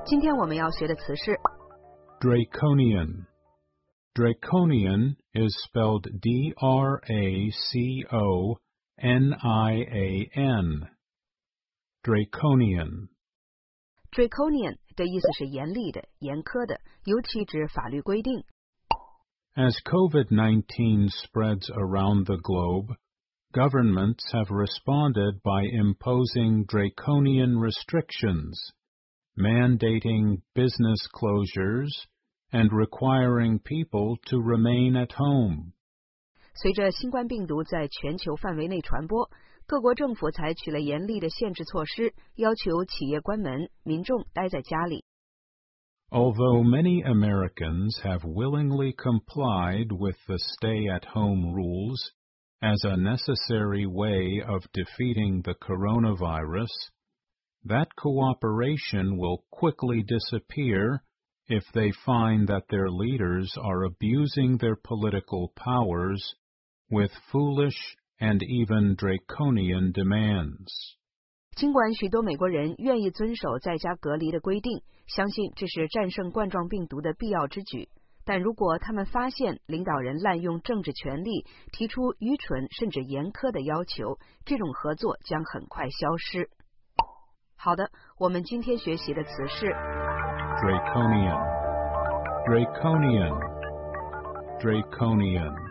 今天我们要学的词是 Draconian. Draconian is spelled D-R-A-C-O-N-I-A-N. Draconian. Draconian 的意思是严厉的、严苛的，尤其指法律规定。 As COVID-19 spreads around the globe, governments have responded by imposing draconian restrictions, mandating business closures, and requiring people to remain at home. 随着新冠病毒在全球范围内传播，各国政府采取了严厉的限制措施，要求企业关门，民众待在家里。 Although many Americans have willingly complied with the stay-at-home rules as a necessary way of defeating the coronavirus, that cooperation will quickly disappear if they find that their leaders are abusing their political powers with foolish and even draconian demands. 尽管许多美国人愿意遵守在家隔离的规定，相信这是战胜冠状病毒的必要之举，但如果他们发现领导人滥用政治权力，提出愚蠢甚至严苛的要求，这种合作将很快消失。好的，我们今天学习的词是 Draconian. Draconian. Draconian.